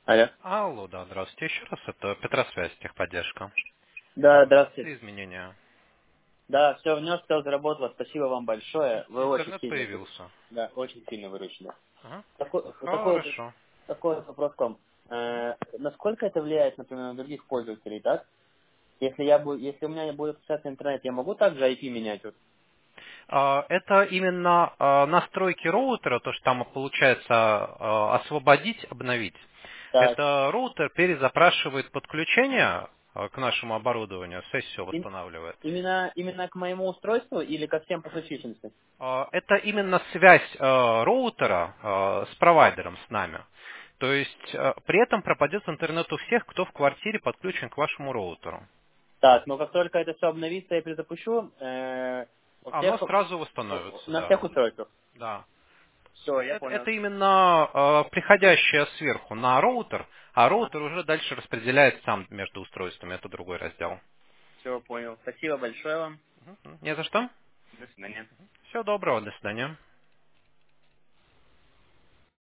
Алло. Алло, да, здравствуйте еще раз. Это Петросвязь, техподдержка. Да, здравствуйте. Внесли изменения. Да, все внес, все заработало. Спасибо вам большое. Вы очень Интернет сильно, появился. да, очень сильно выручили. Ага. Такой Хорошо. вот вопрос к вам. Насколько это влияет, например, на других пользователей, так? Если у меня будет отключаться интернет, я могу также IP менять? Вот? Это именно настройки роутера, то, что там получается освободить, обновить. Так. Это роутер перезапрашивает подключение к нашему оборудованию, сессию И- восстанавливает. именно к моему устройству или ко всем подключившимся? Это именно связь роутера с провайдером, с нами. То есть при этом пропадет интернет у всех, кто в квартире подключен к вашему роутеру. Так, но как только это все обновится, я перезапущу у Оно всех, сразу восстановится, на да. всех устройствах. Да. Все, я Это понял. именно приходящее сверху на роутер, а роутер уже дальше распределяет сам между устройствами. Это другой раздел. Все, понял. Спасибо большое вам. Не за что. До свидания. Всего доброго, до свидания.